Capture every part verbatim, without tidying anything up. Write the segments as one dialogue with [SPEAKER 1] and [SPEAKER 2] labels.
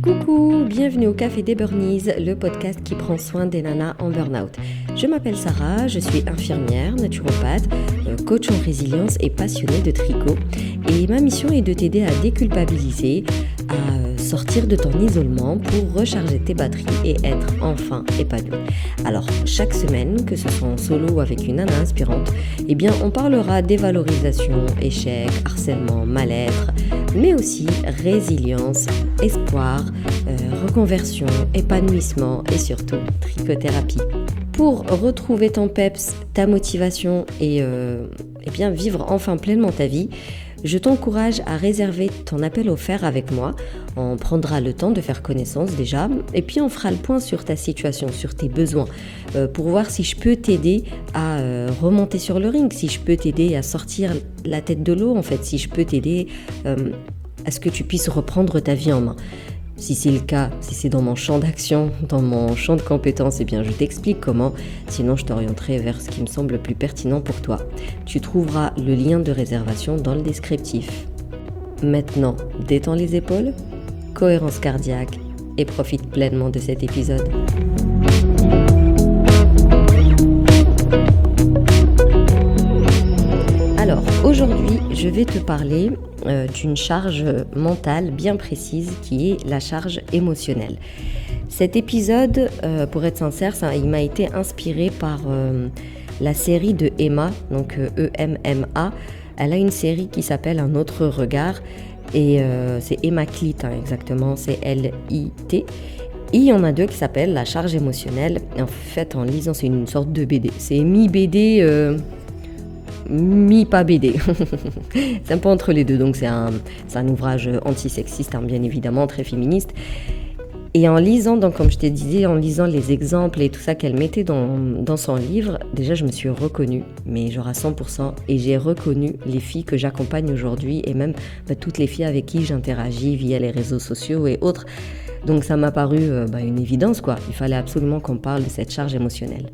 [SPEAKER 1] Coucou, bienvenue au Café des Burnies, le podcast qui prend soin des nanas en burn-out. Je m'appelle Sarah, je suis infirmière, naturopathe, coach en résilience et passionnée de tricot. Et ma mission est de t'aider à déculpabiliser, à sortir de ton isolement pour recharger tes batteries et être enfin épanouie. Alors, chaque semaine, que ce soit en solo ou avec une nana inspirante, eh bien, on parlera dévalorisation, échec, harcèlement, mal-être, mais aussi résilience, espoir, euh, reconversion, épanouissement et surtout trichothérapie. Pour retrouver ton peps, ta motivation et, euh, et bien vivre enfin pleinement ta vie, je t'encourage à réserver ton appel offert avec moi. On prendra le temps de faire connaissance déjà et puis on fera le point sur ta situation, sur tes besoins euh, pour voir si je peux t'aider à euh, remonter sur le ring, si je peux t'aider à sortir la tête de l'eau en fait, si je peux t'aider euh, à ce que tu puisses reprendre ta vie en main. Si c'est le cas, si c'est dans mon champ d'action, dans mon champ de compétences, eh bien je t'explique comment, sinon je t'orienterai vers ce qui me semble le plus pertinent pour toi. Tu trouveras le lien de réservation dans le descriptif. Maintenant, détends les épaules, cohérence cardiaque et profite pleinement de cet épisode. Alors, aujourd'hui, je vais te parler euh, d'une charge mentale bien précise qui est la charge émotionnelle. Cet épisode, euh, pour être sincère, ça, il m'a été inspiré par euh, la série de Emma, donc euh, E M M A. Elle a une série qui s'appelle Un autre regard et euh, c'est Emma Clit, hein, exactement, c'est L I T. Et il y en a deux qui s'appellent La charge émotionnelle. Et en fait, en lisant, c'est une sorte de B D. C'est mi-B D... Euh, mi-pas B D. C'est un peu entre les deux, donc c'est un, c'est un ouvrage antisexiste, hein, bien évidemment, très féministe. Et en lisant, donc, comme je te disais, en lisant les exemples et tout ça qu'elle mettait dans, dans son livre, déjà je me suis reconnue, mais genre à cent pour cent, et j'ai reconnu les filles que j'accompagne aujourd'hui, et même bah, toutes les filles avec qui j'interagis via les réseaux sociaux et autres. Donc ça m'a paru euh, bah, une évidence, quoi. Il fallait absolument qu'on parle de cette charge émotionnelle.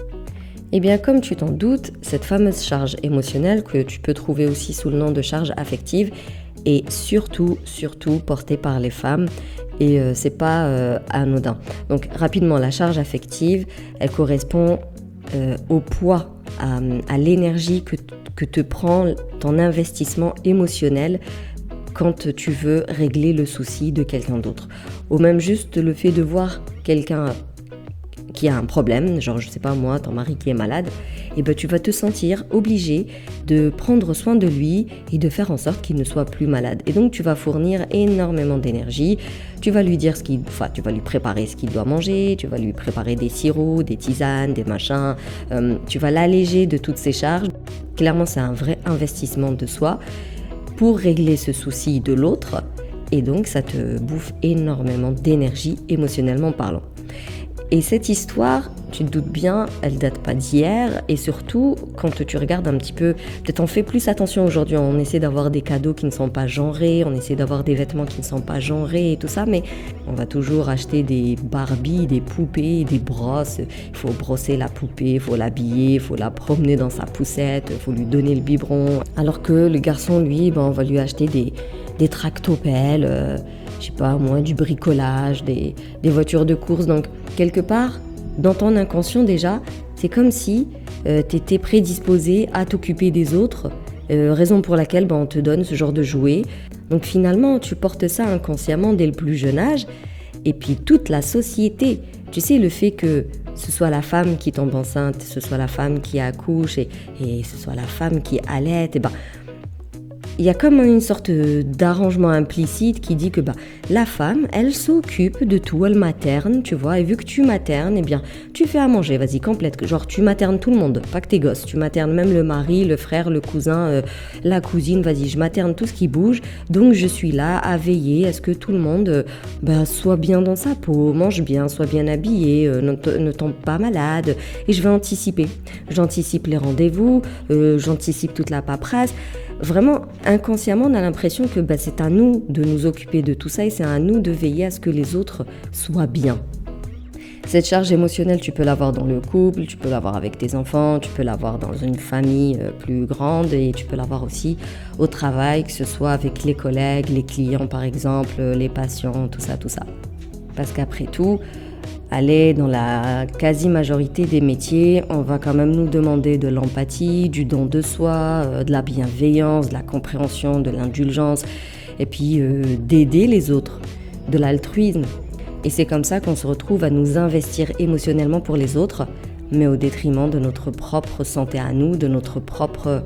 [SPEAKER 1] Eh bien, comme tu t'en doutes, cette fameuse charge émotionnelle, que tu peux trouver aussi sous le nom de charge affective, est surtout, surtout portée par les femmes et euh, c'est pas euh, anodin. Donc, rapidement, la charge affective, elle correspond euh, au poids, à, à l'énergie que, que te prend ton investissement émotionnel quand tu veux régler le souci de quelqu'un d'autre. Ou même juste le fait de voir quelqu'un qui a un problème, genre je sais pas moi, ton mari qui est malade, et ben tu vas te sentir obligé de prendre soin de lui et de faire en sorte qu'il ne soit plus malade. Et donc tu vas fournir énormément d'énergie, tu vas lui dire ce qu'il, enfin tu vas lui préparer ce qu'il doit manger, tu vas lui préparer des sirops, des tisanes, des machins, euh, tu vas l'alléger de toutes ses charges. Clairement c'est un vrai investissement de soi pour régler ce souci de l'autre et donc ça te bouffe énormément d'énergie émotionnellement parlant. Et cette histoire, tu te doutes bien, elle date pas d'hier et surtout quand tu regardes un petit peu, peut-être on fait plus attention aujourd'hui, on essaie d'avoir des cadeaux qui ne sont pas genrés, on essaie d'avoir des vêtements qui ne sont pas genrés et tout ça, mais on va toujours acheter des Barbies, des poupées, des brosses, il faut brosser la poupée, il faut l'habiller, il faut la promener dans sa poussette, il faut lui donner le biberon, alors que le garçon lui, ben, on va lui acheter des, des tractopelles, euh, je sais pas moi, du bricolage, des, des voitures de course. Donc quelque part, dans ton inconscient déjà, c'est comme si euh, tu étais prédisposé à t'occuper des autres, euh, raison pour laquelle ben, on te donne ce genre de jouets. Donc finalement, tu portes ça inconsciemment dès le plus jeune âge. Et puis toute la société, tu sais, le fait que ce soit la femme qui tombe enceinte, ce soit la femme qui accouche et, et ce soit la femme qui allaite, et ben, il y a comme une sorte d'arrangement implicite qui dit que bah, la femme, elle s'occupe de tout, elle materne, tu vois, et vu que tu maternes, eh bien, tu fais à manger, vas-y, complète, genre tu maternes tout le monde, pas que tes gosses, tu maternes même le mari, le frère, le cousin, euh, la cousine, vas-y, je materne tout ce qui bouge, donc je suis là à veiller à ce que tout le monde euh, bah, soit bien dans sa peau, mange bien, soit bien habillé, euh, ne, t- ne tombe pas malade, et je vais anticiper, j'anticipe les rendez-vous, euh, j'anticipe toute la paperasse. Vraiment, inconsciemment, on a l'impression que bah, c'est à nous de nous occuper de tout ça et c'est à nous de veiller à ce que les autres soient bien. Cette charge émotionnelle, tu peux l'avoir dans le couple, tu peux l'avoir avec tes enfants, tu peux l'avoir dans une famille plus grande et tu peux l'avoir aussi au travail, que ce soit avec les collègues, les clients par exemple, les patients, tout ça, tout ça. Parce qu'après tout, allez, dans la quasi-majorité des métiers, on va quand même nous demander de l'empathie, du don de soi, de la bienveillance, de la compréhension, de l'indulgence, et puis euh, d'aider les autres, de l'altruisme. Et c'est comme ça qu'on se retrouve à nous investir émotionnellement pour les autres, mais au détriment de notre propre santé à nous, de notre propre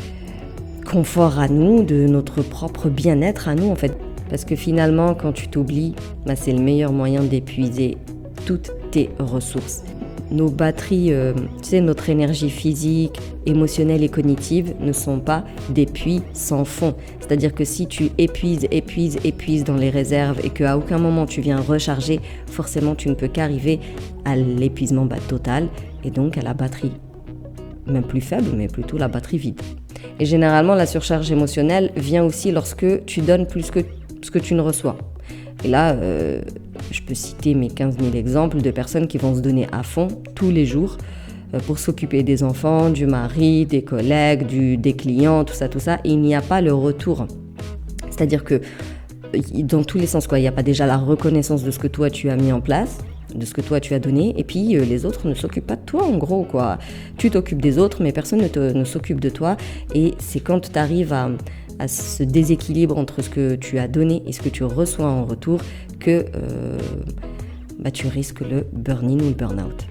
[SPEAKER 1] confort à nous, de notre propre bien-être à nous en fait. Parce que finalement, quand tu t'oublies, bah, c'est le meilleur moyen d'épuiser toutes tes ressources. Nos batteries, euh, tu sais, notre énergie physique, émotionnelle et cognitive ne sont pas des puits sans fond. C'est-à-dire que si tu épuises, épuises, épuises dans les réserves et qu'à aucun moment tu viens recharger, forcément tu ne peux qu'arriver à l'épuisement bah, total et donc à la batterie, même plus faible, mais plutôt la batterie vide. Et généralement, la surcharge émotionnelle vient aussi lorsque tu donnes plus que ce que tu ne reçois. Et là, euh, je peux citer mes quinze mille exemples de personnes qui vont se donner à fond tous les jours euh, pour s'occuper des enfants, du mari, des collègues, du, des clients, tout ça, tout ça. Et il n'y a pas le retour. C'est-à-dire que dans tous les sens, quoi, il n'y a pas déjà la reconnaissance de ce que toi tu as mis en place, de ce que toi tu as donné, et puis euh, les autres ne s'occupent pas de toi en gros, quoi. Tu t'occupes des autres, mais personne ne, te, ne s'occupe de toi. Et c'est quand tu arrives à... à ce déséquilibre entre ce que tu as donné et ce que tu reçois en retour que euh, bah, tu risques le burn-in ou le burn-out.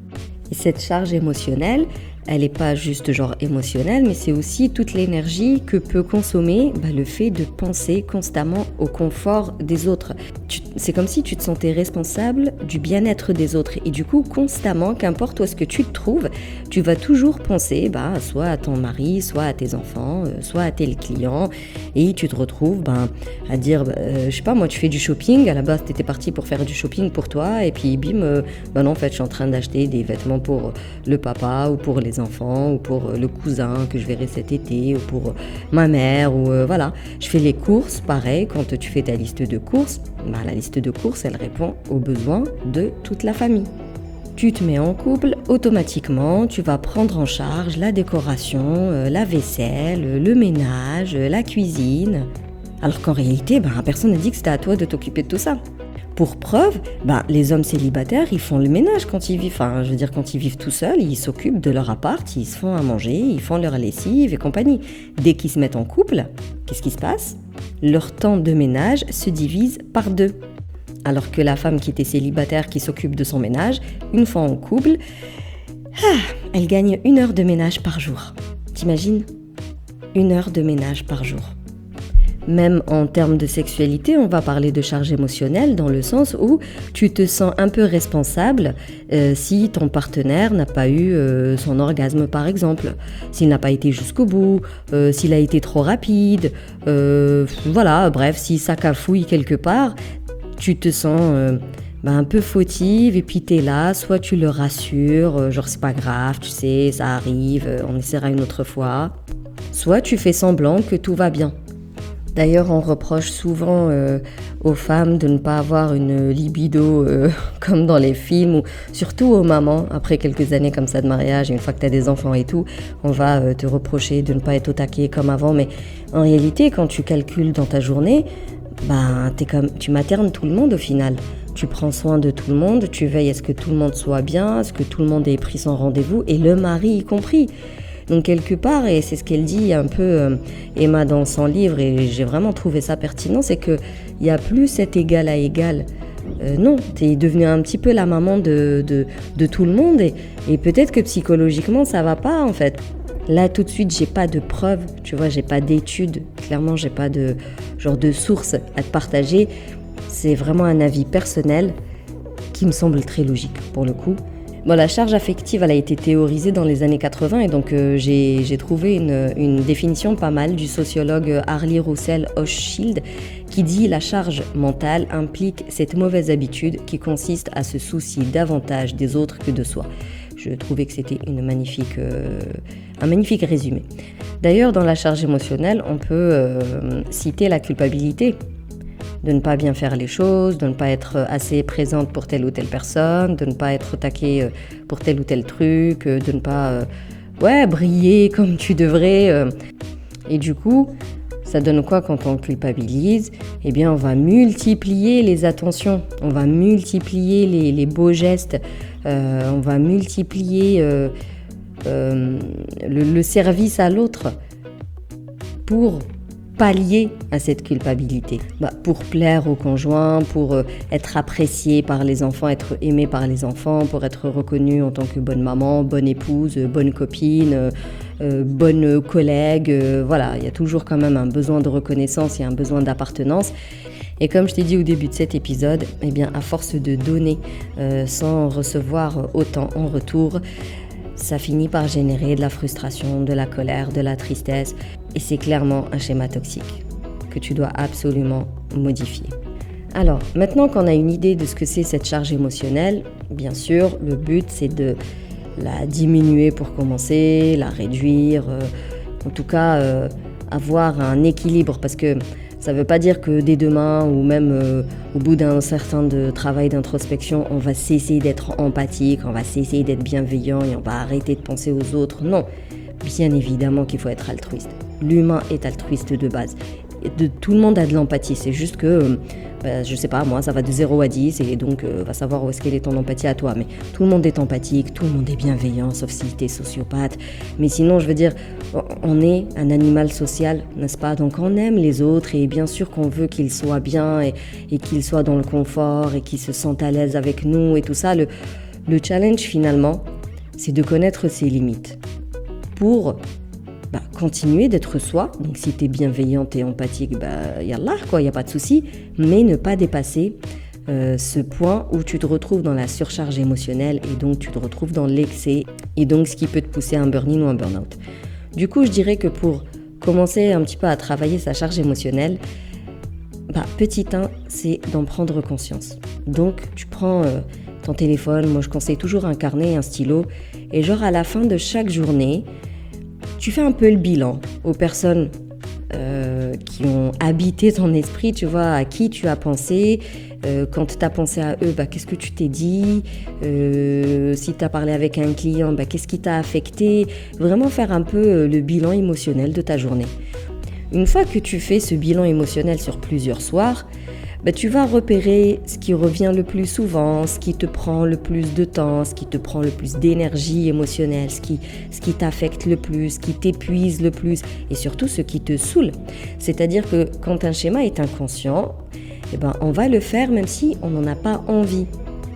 [SPEAKER 1] Et cette charge émotionnelle, elle n'est pas juste genre émotionnelle, mais c'est aussi toute l'énergie que peut consommer bah, le fait de penser constamment au confort des autres. Tu, c'est comme si tu te sentais responsable du bien-être des autres. Et du coup, constamment, qu'importe où est-ce que tu te trouves, tu vas toujours penser bah, soit à ton mari, soit à tes enfants, euh, soit à tes clients. Et tu te retrouves bah, à dire, bah, euh, je sais pas, moi tu fais du shopping, à la base tu étais parti pour faire du shopping pour toi, et puis bim, euh, bah non, en fait je suis en train d'acheter des vêtements pour le papa ou pour les enfants ou pour le cousin que je verrai cet été ou pour ma mère ou euh, voilà. Je fais les courses, pareil, quand tu fais ta liste de courses, bah, la liste de courses elle répond aux besoins de toute la famille. Tu te mets en couple, automatiquement tu vas prendre en charge la décoration, euh, la vaisselle, le ménage, la cuisine. Alors qu'en réalité, bah, personne n'a dit que c'était à toi de t'occuper de tout ça. Pour preuve, bah, les hommes célibataires, ils font le ménage quand ils vivent, enfin, je veux dire, quand ils vivent tout seuls, ils s'occupent de leur appart, ils se font à manger, ils font leur lessive et compagnie. Dès qu'ils se mettent en couple, qu'est-ce qui se passe ? Leur temps de ménage se divise par deux. Alors que la femme qui était célibataire, qui s'occupe de son ménage, une fois en couple, ah, elle gagne une heure de ménage par jour. T'imagines ? Une heure de ménage par jour. Même en termes de sexualité, on va parler de charge émotionnelle dans le sens où tu te sens un peu responsable euh, si ton partenaire n'a pas eu euh, son orgasme par exemple, s'il n'a pas été jusqu'au bout, euh, s'il a été trop rapide, euh, voilà, bref, si ça cafouille quelque part, tu te sens euh, bah, un peu fautive et puis t'es là, soit tu le rassures, euh, genre c'est pas grave, tu sais, ça arrive, euh, on essaiera une autre fois, soit tu fais semblant que tout va bien. D'ailleurs, on reproche souvent euh, aux femmes de ne pas avoir une libido euh, comme dans les films, ou surtout aux mamans, après quelques années comme ça de mariage, une fois que tu as des enfants et tout, on va euh, te reprocher de ne pas être au taquet comme avant. Mais en réalité, quand tu calcules dans ta journée, bah, t'es comme, tu maternes tout le monde au final. Tu prends soin de tout le monde, tu veilles à ce que tout le monde soit bien, à ce que tout le monde ait pris son rendez-vous, et le mari y compris. Donc quelque part, et c'est ce qu'elle dit un peu euh, Emma dans son livre, et j'ai vraiment trouvé ça pertinent, c'est qu'il n'y a plus cet égal à égal. Euh, non, tu es devenue un petit peu la maman de, de, de tout le monde, et, et peut-être que psychologiquement ça va pas en fait. Là tout de suite j'ai pas de preuves, tu vois, j'ai pas d'études, clairement j'ai pas de genre de source à te partager. C'est vraiment un avis personnel qui me semble très logique pour le coup. Bon, la charge affective, elle a été théorisée dans les années quatre-vingts et donc euh, j'ai, j'ai trouvé une, une définition pas mal du sociologue Harley Roussel Hochschild qui dit « La charge mentale implique cette mauvaise habitude qui consiste à se soucier davantage des autres que de soi ». Je trouvais que c'était une magnifique, euh, un magnifique résumé. D'ailleurs, dans la charge émotionnelle, on peut euh, citer la culpabilité. de ne pas bien faire les choses, de ne pas être assez présente pour telle ou telle personne, de ne pas être taquée pour tel ou tel truc, de ne pas euh, ouais, briller comme tu devrais. Euh. Et du coup, ça donne quoi quand on culpabilise? Eh bien, on va multiplier les attentions, on va multiplier les, les beaux gestes, euh, on va multiplier euh, euh, le, le service à l'autre pour pallier à cette culpabilité. Bah, pour plaire au conjoint, pour euh, être apprécié par les enfants, être aimé par les enfants, pour être reconnue en tant que bonne maman, bonne épouse, bonne copine, euh, euh, bonne collègue. Euh, voilà, il y a toujours quand même un besoin de reconnaissance et un besoin d'appartenance. Et comme je t'ai dit au début de cet épisode, eh bien, à force de donner euh, sans recevoir autant en retour, ça finit par générer de la frustration, de la colère, de la tristesse. Et c'est clairement un schéma toxique que tu dois absolument modifier. Alors, maintenant qu'on a une idée de ce que c'est cette charge émotionnelle, bien sûr, le but c'est de la diminuer pour commencer, la réduire, euh, en tout cas euh, avoir un équilibre, parce que ça ne veut pas dire que dès demain ou même euh, au bout d'un certain de travail d'introspection, on va cesser d'être empathique, on va cesser d'être bienveillant et on va arrêter de penser aux autres. Non, bien évidemment qu'il faut être altruiste. L'humain est altruiste de base. Et de, tout le monde a de l'empathie, c'est juste que, euh, bah, je sais pas, moi ça va de zéro à dix et donc euh, va savoir où est-ce qu'elle est ton empathie à toi. Mais tout le monde est empathique, tout le monde est bienveillant, sauf si t'es sociopathe. Mais sinon, je veux dire, on est un animal social, n'est-ce pas? Donc on aime les autres et bien sûr qu'on veut qu'ils soient bien et, et qu'ils soient dans le confort et qu'ils se sentent à l'aise avec nous et tout ça. Le, le challenge finalement, c'est de connaître ses limites pour bah, continuer d'être soi. Donc si tu es bienveillante et empathique, bah, yallah, quoi, il n'y a pas de souci, mais ne pas dépasser euh, ce point où tu te retrouves dans la surcharge émotionnelle et donc tu te retrouves dans l'excès et donc ce qui peut te pousser à un burn-in ou un burn-out. Du coup, je dirais que pour commencer un petit peu à travailler sa charge émotionnelle, bah, petit un, c'est d'en prendre conscience. Donc tu prends euh, ton téléphone, moi je conseille toujours un carnet et un stylo, et genre à la fin de chaque journée, tu fais un peu le bilan aux personnes euh, qui ont habité ton esprit, tu vois, à qui tu as pensé. Euh, quand tu as pensé à eux, bah, qu'est-ce que tu t'es dit euh, si tu as parlé avec un client, bah, qu'est-ce qui t'a affecté. Vraiment faire un peu euh, le bilan émotionnel de ta journée. Une fois que tu fais ce bilan émotionnel sur plusieurs soirs, bah, tu vas repérer ce qui revient le plus souvent, ce qui te prend le plus de temps, ce qui te prend le plus d'énergie émotionnelle, ce qui, ce qui t'affecte le plus, ce qui t'épuise le plus et surtout ce qui te saoule. C'est-à-dire que quand un schéma est inconscient, eh ben, on va le faire même si on n'en a pas envie.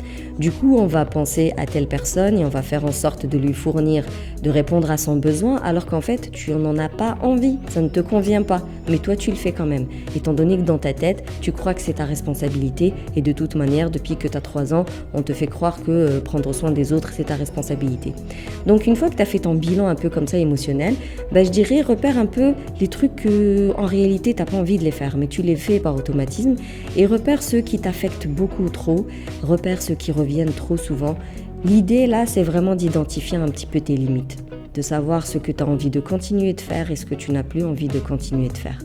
[SPEAKER 1] Du coup, on va penser à telle personne et on va faire en sorte de lui fournir, de répondre à son besoin, alors qu'en fait, tu n'en as pas envie, ça ne te convient pas. Mais toi, tu le fais quand même, étant donné que dans ta tête, tu crois que c'est ta responsabilité. Et de toute manière, depuis que tu as trois ans, on te fait croire que euh, prendre soin des autres, c'est ta responsabilité. Donc, une fois que tu as fait ton bilan un peu comme ça émotionnel, bah, je dirais, repère un peu les trucs que, en réalité, tu n'as pas envie de les faire, mais tu les fais par automatisme. Et repère ceux qui t'affectent beaucoup trop, repère ceux qui reviennent viennent trop souvent. L'idée là, c'est vraiment d'identifier un petit peu tes limites, de savoir ce que tu as envie de continuer de faire et ce que tu n'as plus envie de continuer de faire.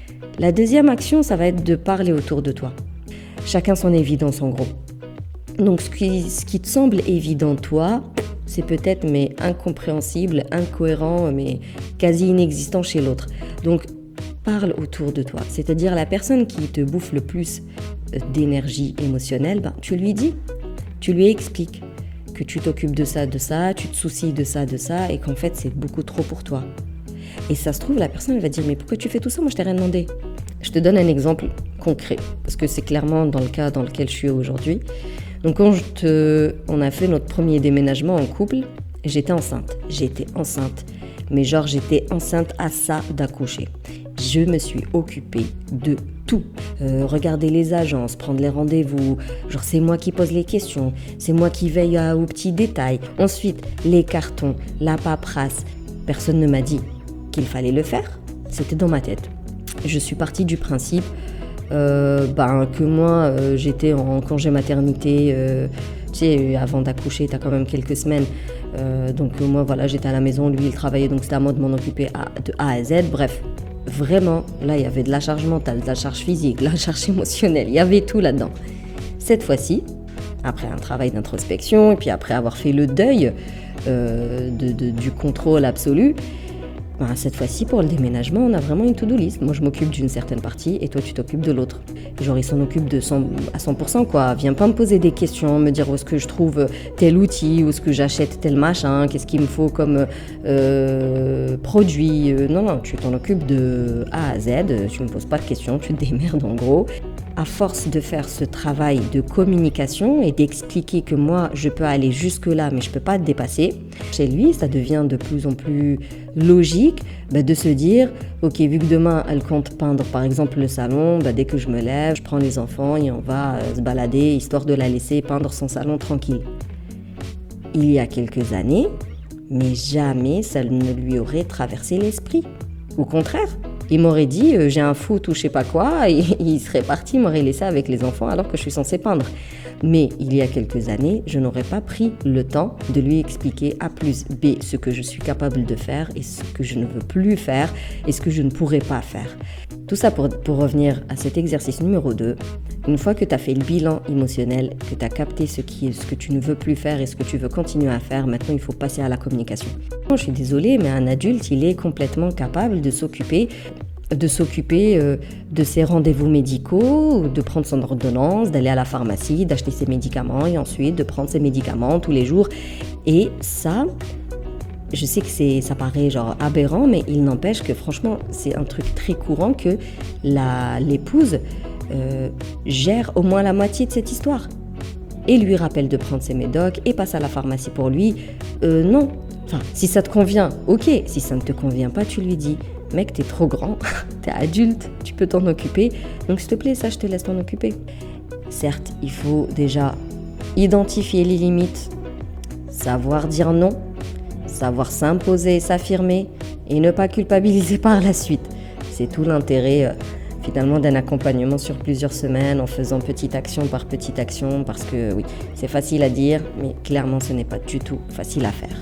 [SPEAKER 1] La deuxième action, ça va être de parler autour de toi. Chacun son évidence en gros. Donc ce qui, ce qui te semble évident toi, c'est peut-être mais incompréhensible, incohérent, mais quasi inexistant chez l'autre. Donc parle autour de toi, c'est-à-dire la personne qui te bouffe le plus d'énergie émotionnelle, ben, tu lui dis, tu lui expliques que tu t'occupes de ça, de ça, tu te soucies de ça, de ça, et qu'en fait c'est beaucoup trop pour toi. Et ça se trouve, la personne elle va dire, mais pourquoi tu fais tout ça? Moi je t'ai rien demandé. Je te donne un exemple concret, parce que c'est clairement dans le cas dans lequel je suis aujourd'hui. Donc quand je te... on a fait notre premier déménagement en couple, j'étais enceinte. J'étais enceinte, mais genre j'étais enceinte à ça d'accoucher. Je me suis occupée de tout. Euh, regarder les agences, prendre les rendez-vous, genre c'est moi qui pose les questions, c'est moi qui veille à, aux petits détails. Ensuite, les cartons, la paperasse. Personne ne m'a dit qu'il fallait le faire, c'était dans ma tête. Je suis partie du principe euh, ben, que moi, euh, j'étais en congé maternité, euh, tu sais, avant d'accoucher, t'as quand même quelques semaines. Euh, donc euh, moi, voilà, j'étais à la maison, lui, il travaillait, donc c'était à moi de m'en occuper à, de A à Z, bref. vraiment, là, il y avait de la charge mentale, de la charge physique, de la charge émotionnelle, il y avait tout là-dedans. Cette fois-ci, après un travail d'introspection et puis après avoir fait le deuil euh, de, de, du contrôle absolu, ben, cette fois-ci, pour le déménagement, on a vraiment une to-do list. Moi, je m'occupe d'une certaine partie et toi, tu t'occupes de l'autre. Genre, il s'en occupe de cent, à cent pour cent, quoi. Viens pas me poser des questions, me dire où est-ce que je trouve tel outil, où est-ce que j'achète tel machin, qu'est-ce qu'il me faut comme euh, produit. Non, non, tu t'en occupes de A à Z. Tu me poses pas de questions, tu te démerdes en gros. À force de faire ce travail de communication et d'expliquer que moi, je peux aller jusque-là, mais je ne peux pas te dépasser, chez lui, ça devient de plus en plus logique bah, de se dire, ok, vu que demain, elle compte peindre, par exemple, le salon, bah, dès que je me lève, je prends les enfants et on va euh, se balader, histoire de la laisser peindre son salon tranquille. Il y a quelques années, mais jamais ça ne lui aurait traversé l'esprit. Au contraire. Il m'aurait dit euh, j'ai un foot ou je sais pas quoi, et il serait parti, il m'aurait laissé avec les enfants alors que je suis censée peindre. Mais il y a quelques années, je n'aurais pas pris le temps de lui expliquer A plus B ce que je suis capable de faire et ce que je ne veux plus faire et ce que je ne pourrais pas faire. Tout ça pour, pour revenir à cet exercice numéro deux. Une fois que tu as fait le bilan émotionnel, que tu as capté ce, qui, ce que tu ne veux plus faire et ce que tu veux continuer à faire, maintenant il faut passer à la communication. Je suis désolée, mais un adulte, il est complètement capable de s'occuper de s'occuper euh, de ses rendez-vous médicaux, de prendre son ordonnance, d'aller à la pharmacie, d'acheter ses médicaments et ensuite de prendre ses médicaments tous les jours. Et ça, je sais que c'est, ça paraît genre aberrant, mais il n'empêche que franchement, c'est un truc très courant que la, l'épouse euh, gère au moins la moitié de cette histoire. Et lui rappelle de prendre ses médocs et passe à la pharmacie pour lui. Euh, non, enfin, si ça te convient, ok. Si ça ne te convient pas, tu lui dis. Mec, t'es trop grand, t'es adulte, tu peux t'en occuper. Donc s'il te plaît, ça, je te laisse t'en occuper. Certes, il faut déjà identifier les limites, savoir dire non, savoir s'imposer et s'affirmer et ne pas culpabiliser par la suite. C'est tout l'intérêt euh, finalement d'un accompagnement sur plusieurs semaines en faisant petite action par petite action parce que oui, c'est facile à dire, mais clairement ce n'est pas du tout facile à faire.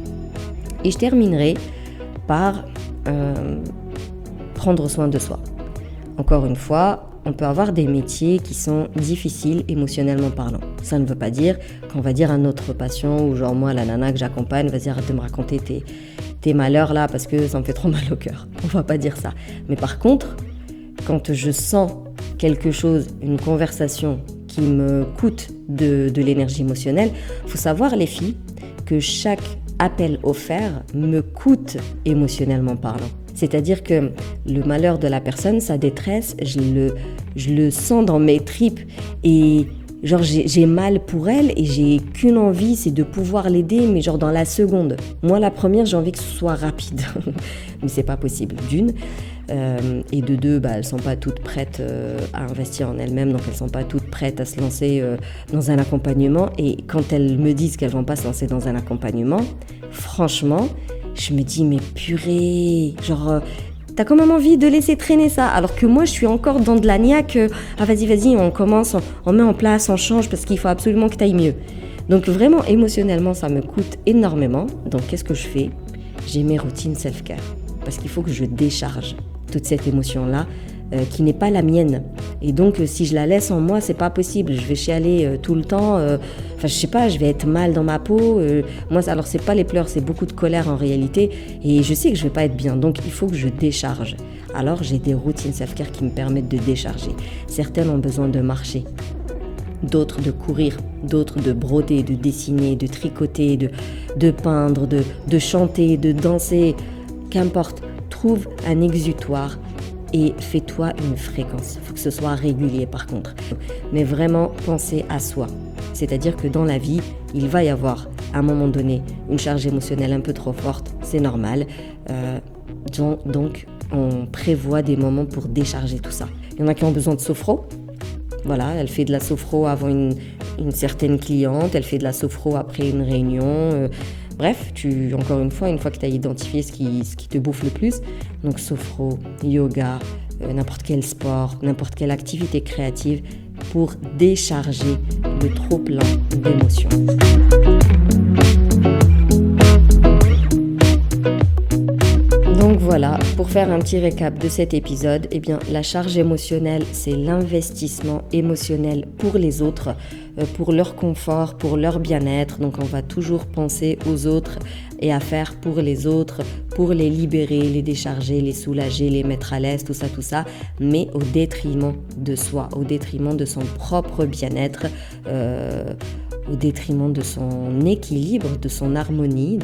[SPEAKER 1] Et je terminerai par Euh, prendre soin de soi. Encore une fois, on peut avoir des métiers qui sont difficiles émotionnellement parlant. Ça ne veut pas dire qu'on va dire à notre patient ou genre moi, la nana que j'accompagne, vas-y arrête de me raconter tes, tes malheurs là parce que ça me fait trop mal au cœur. On va pas dire ça. Mais par contre, quand je sens quelque chose, une conversation qui me coûte de, de l'énergie émotionnelle, il faut savoir les filles que chaque appel offert me coûte émotionnellement parlant. C'est-à-dire que le malheur de la personne, sa détresse, je le, je le sens dans mes tripes et genre j'ai, j'ai mal pour elle et j'ai qu'une envie, c'est de pouvoir l'aider, mais genre dans la seconde. Moi, la première, j'ai envie que ce soit rapide, mais c'est pas possible, d'une. Euh, et de deux, bah, elles sont pas toutes prêtes euh, à investir en elles-mêmes, donc elles sont pas toutes prêtes à se lancer euh, dans un accompagnement. Et quand elles me disent qu'elles vont pas se lancer dans un accompagnement, franchement, je me dis mais purée, genre euh, t'as quand même envie de laisser traîner ça, alors que moi je suis encore dans de la niaque. Euh, ah vas-y vas-y, on commence, on, on met en place, on change parce qu'il faut absolument que t'ailles mieux. Donc vraiment émotionnellement ça me coûte énormément. Donc qu'est-ce que je fais ? J'ai mes routines self-care parce qu'il faut que je décharge toute cette émotion-là euh, qui n'est pas la mienne. Et donc, euh, si je la laisse en moi, c'est pas possible. Je vais chialer euh, tout le temps. Enfin, euh, je sais pas, je vais être mal dans ma peau. Euh, moi, alors, c'est pas les pleurs, c'est beaucoup de colère en réalité. Et je sais que je vais pas être bien. Donc, il faut que je décharge. Alors, j'ai des routines self-care qui me permettent de décharger. Certaines ont besoin de marcher. D'autres de courir, d'autres de broder, de dessiner, de tricoter, de, de peindre, de, de chanter, de danser. Qu'importe, trouve un exutoire et fais-toi une fréquence. Il faut que ce soit régulier par contre. Mais vraiment, pensez à soi. C'est-à-dire que dans la vie, il va y avoir à un moment donné une charge émotionnelle un peu trop forte, c'est normal. Euh, donc, on prévoit des moments pour décharger tout ça. Il y en a qui ont besoin de sophro. Voilà, elle fait de la sophro avant une, une certaine cliente, elle fait de la sophro après une réunion. Euh, bref, tu, encore une fois, une fois que tu as identifié ce qui, ce qui te bouffe le plus, donc sophro, yoga, euh, n'importe quel sport, n'importe quelle activité créative pour décharger le trop-plein d'émotions. Donc voilà, pour faire un petit récap de cet épisode, eh bien, la charge émotionnelle, c'est l'investissement émotionnel pour les autres, euh, pour leur confort, pour leur bien-être. Donc on va toujours penser aux autres et à faire pour les autres, pour les libérer, les décharger, les soulager, les mettre à l'aise, tout ça, tout ça, mais au détriment de soi, au détriment de son propre bien-être, euh, au détriment de son équilibre, de son harmonie,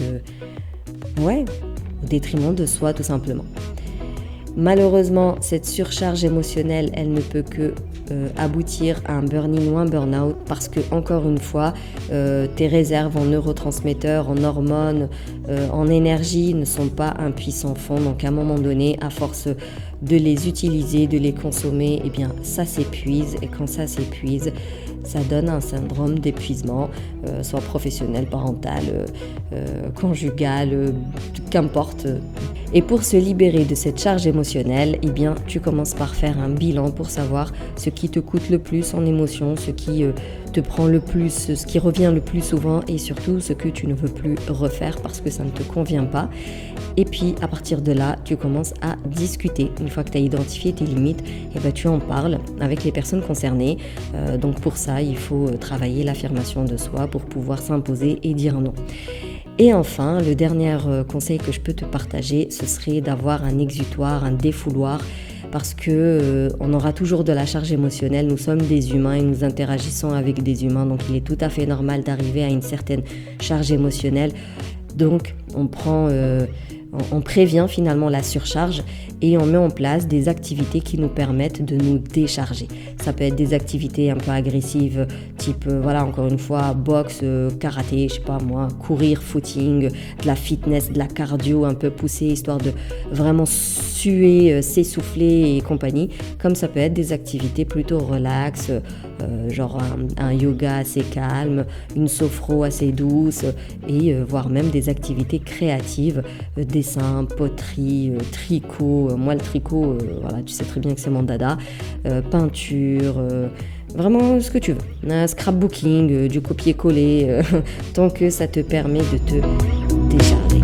[SPEAKER 1] de... ouais, au détriment de soi tout simplement. Malheureusement, cette surcharge émotionnelle, elle ne peut que euh, aboutir à un burn-in ou un burn-out parce que, encore une fois, euh, tes réserves en neurotransmetteurs, en hormones, euh, en énergie ne sont pas un puissant fond. Donc à un moment donné, à force de les utiliser, de les consommer, eh bien ça s'épuise et quand ça s'épuise, ça donne un syndrome d'épuisement, euh, soit professionnel, parental, euh, euh, conjugal, euh, qu'importe. Et pour se libérer de cette charge émotionnelle, eh bien, tu commences par faire un bilan pour savoir ce qui te coûte le plus en émotion, ce qui euh, te prend le plus, ce qui revient le plus souvent et surtout ce que tu ne veux plus refaire parce que ça ne te convient pas. Et puis, à partir de là, tu commences à discuter. Une fois que tu as identifié tes limites, eh ben, tu en parles avec les personnes concernées. Euh, donc pour ça, il faut travailler l'affirmation de soi pour pouvoir s'imposer et dire non. Et enfin, le dernier conseil que je peux te partager, ce serait d'avoir un exutoire, un défouloir, parce que euh, on aura toujours de la charge émotionnelle. Nous sommes des humains et nous interagissons avec des humains, donc il est tout à fait normal d'arriver à une certaine charge émotionnelle. Donc, on prend... Euh, On prévient finalement la surcharge et on met en place des activités qui nous permettent de nous décharger. Ça peut être des activités un peu agressives, type, euh, voilà, encore une fois, boxe, euh, karaté, je sais pas moi, courir, footing, de la fitness, de la cardio un peu poussée, histoire de vraiment suer, euh, s'essouffler et compagnie. Comme ça peut être des activités plutôt relax, euh, genre un, un yoga assez calme, une sophro assez douce et euh, voire même des activités créatives, euh, dessin, poterie, euh, tricot. Euh, moi, le tricot, euh, voilà, tu sais très bien que c'est mon dada. Euh, peinture, euh, vraiment ce que tu veux. Un scrapbooking, euh, du copier-coller, euh, tant que ça te permet de te décharger.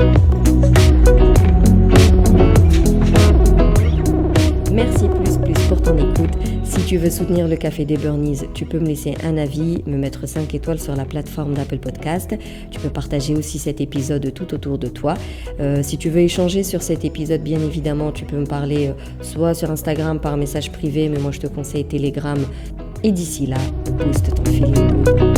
[SPEAKER 1] Merci plus plus pour ton écoute. Si tu veux soutenir le Café des Burnies, tu peux me laisser un avis, me mettre cinq étoiles sur la plateforme d'Apple Podcast. Tu peux partager aussi cet épisode tout autour de toi. Euh, si tu veux échanger sur cet épisode, bien évidemment, tu peux me parler euh, soit sur Instagram par message privé, mais moi je te conseille Telegram. Et d'ici là, booste ton feeling good.